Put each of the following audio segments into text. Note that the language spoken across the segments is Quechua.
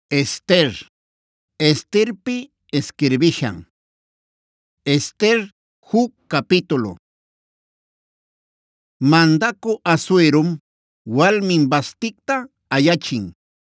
Ester, Esterpi escribishan. Ester huk capítulo. Mandaco Asuerum, walmin bastikta ayachin.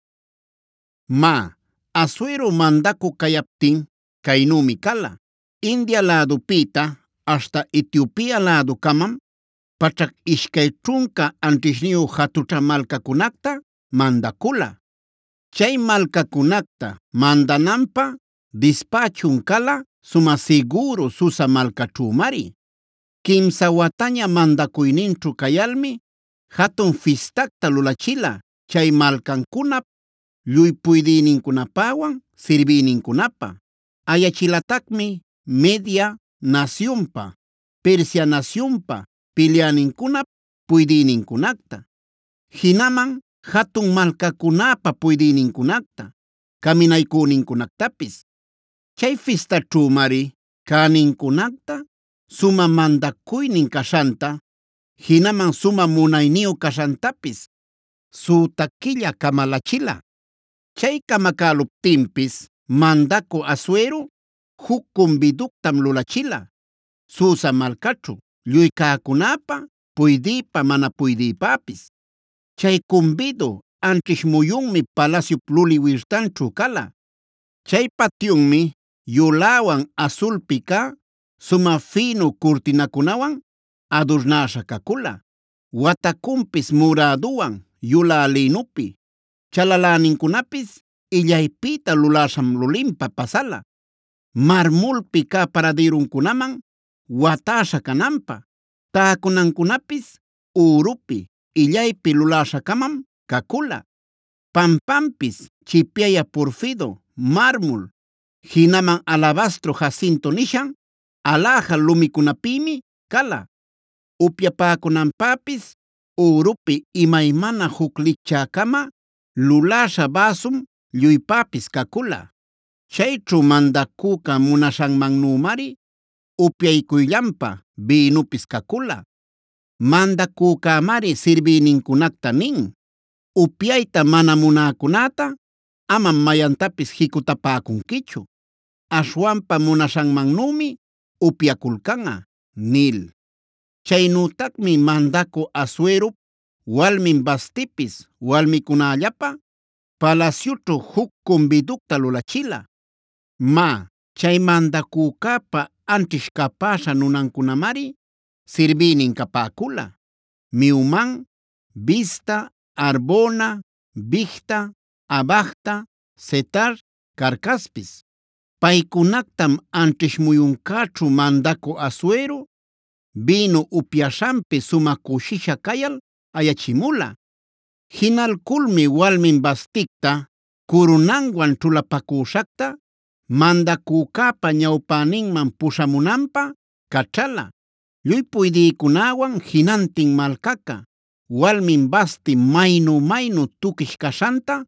Asuero mandaco kayaptin, kainumi kala. India lado pita hasta Etiopía lado kamam, pachak ishkay trunka antishnio hatucha malkakunakta mandakula. Chay malkakunakta mandanampa dispachun kala suma seguro susa malkachumari. Kimsa wataña mandakuyninchu kayalmi hatun fistakta lulachila chay malkankunap lluy puydiyninkunapawan sirviyninkunapa. Ayachilatakmi Media nacionpa, Persia nacionpa peleaninkunap puydiyninkunakta. Hinaman hatun malkakunapa puydiyninkunakta, kaminaykuninkunaktapis. Chay fistachumari kaninkunakta suma mandakuynin kashanta, hinaman suma munayniyu kashantapis sutakilla kamalachila. Chay kamakaluptinpis mandako Asuero huk conviduktam lulachila, Susa malkachu lluy kaakunapa puydiypa mana puydiypapis. Chay convido antish muyunmi palacio luli wirtanchu kala. Chay patiunmi yulawan azulpi ka suma fino cortinakunawan adornasha kakula. Watakunpis moraduwan yula linupi. Chalalaninkunapis illaypita lulasham lulimpa pasala. Marmulpi ka paradirunkunaman watasha kanampa. Taakunankunapis urupi illaypi lulasha kamam kakula. Pampampis chipiaya porfido, mármol, hinaman alabastro jacinto nishan, alaja lumikunapimi kala. Upyapakunanpapis urupi imaymana huklichakama lulasha basum lluypapis kakula. Chaychu mandakuka munashanmannumari upyaykuyllampa vinupis kakula. Mandakukamari sirviyninkunakta nin: upyayta mana munakunata amam mayantapis jikutapakunkichu. Ashwanpa munashanmannumi upyakulkanqa nil. Chaynutakmi mandako Asuero walmin Vastipis walmikunallapa palaciochu huk convidukta lulachila. Chay mandakukapa antish kapasha nunankunamari sirviynin kapakula: Meuman, Bizta, Arbona, Bigta, Abagta, Setar, Carcaspis. Paykunaktam antish muyunkachu mandako Asuero vino upyashampi suma kushisha kayal ayachimula. Hinalkulmi walmin Vastikta kurunanwan chulapakushakta mandakukapa ñawpaninman pushamunanpa kachala. Lluy puydiykunawan hinantin malkaka walmin Vasti maynu tukish kashanta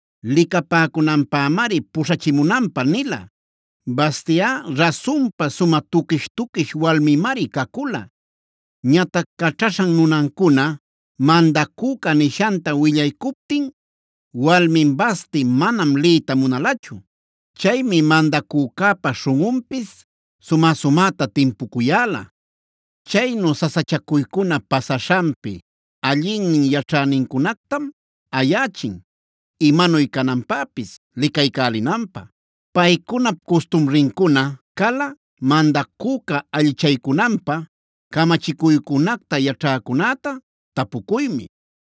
likapakunanpamari pushachimunanpa nila. Vastia razumpa suma tukish walmimari kakula. Ñatak kachashan nunankuna mandakuka nishanta willaykuptin walmin Vasti manam liyta munalachu. Chaymi mandakukapa shununpis sumata timpukuyala. Chaynu sasachakuykuna pasashampi allinnin yachäninkunaktam ayachin, imanuy kananpapis likaykalinanpa. Paykunap costumbrinkuna kala mandakuka allichaykunanpa kamachikuykunakta yachäkunata tapukuymi.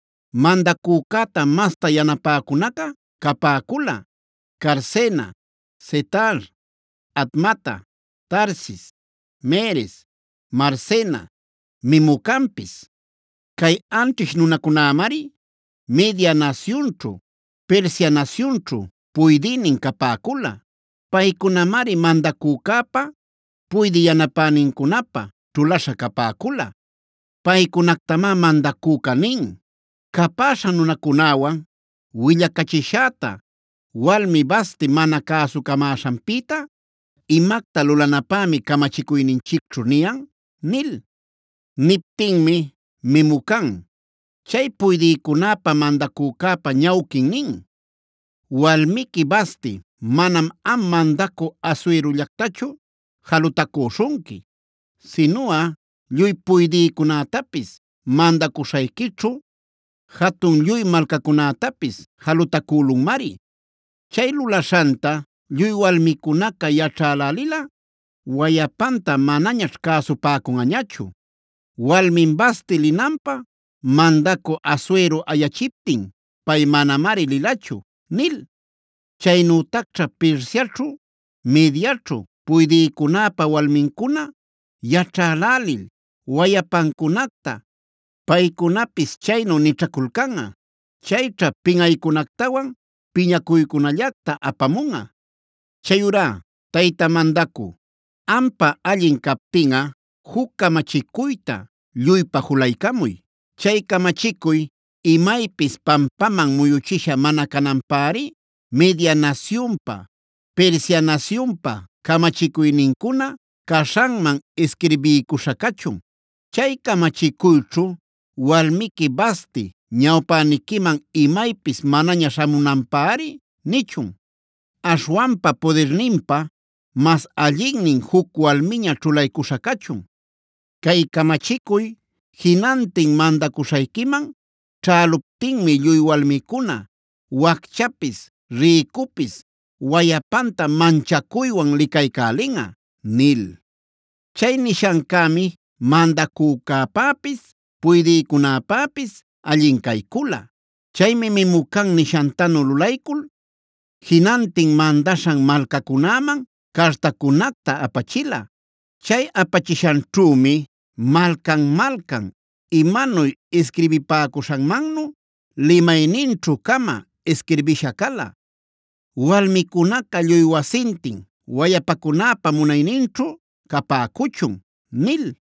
Mandakukata masta yanapakunaka kapakula: Carcena, Setar, Admata, Tarsis, Meres, Marsena, Memucampis. Kay antish nunakunamari Media nacionchu, Persia nacionchu puydiynin kapakula. Paykunamari mandakukapa puydi yanapaninkunapa chulasha kapakula. Paykunaktama mandakuka nin: kapasha nunakunawan willakachishata walmi Vasti mana kasukamashampita imakta lulanapami kamachikuyninchikchu niyan nil. Niptinmi Memucan chay puydiykunapa mandakukapa ñawkin nin: walmiki Vasti manam am mandaku Asuero llaqtachu jalutakushunki, sinu'a lluy puydïkunätapis mandakushaykićhu hatun lluy malkakunätapis jalutakulunmari. Chay lulashanta lluy walmikunaqa yach'älälila wayapanta manañaćh cäsupäkun'añachu. Walmin Vasti linanpa mandaku Asuero ayachiptin pay manamari lilachu nil. Chaynütaqćha Persiaćhu, Mediaćhu puydïkunäpa walminkuna yach'älälil wayapancunacta paykunapis chaynu nićhakulcan'a. Chayćha pin'aykunactawan piñacuykunallata apamun'a. Chayurá tayta mandaku, ampa allin kaptin'a huk kamachikuyta lluypa julaykamuy. Chay kamachikuy imaypis pampaman muyuchisha mana kananpäri Media nacionpa, Persia nacionpa kamachikuyninkuna kashanman escribiykusha kachun. Chay kamachikuyćhu walmiki Vasti ñawpänikiman imaypis manaña shamunanpäri nichun. Ashwanpa poderninpa mas allinnin huk walmiña ćhulaykusha kachun. Kay kamachikuy jinantin mandakushaykiman ćhäluptinmi lluy walmikuna wakchapis rïkupis wayapanta manchakuywan likaykälin'a nil. Chay nishancämi mandakücäpäpis puydïkunäpäpis allin kaykula. Chaymi Memucan nishantanu lulaykul jinantin mandashan malkakunaman kartacunacta apachila. Chay apachishanćhümi malcan imanuy escribipäkushanmannu limayninćhu kama escribisha kala. Walmikunaqa lluy wasintin wayapacunäpa munayninćhu capäcuchun nil.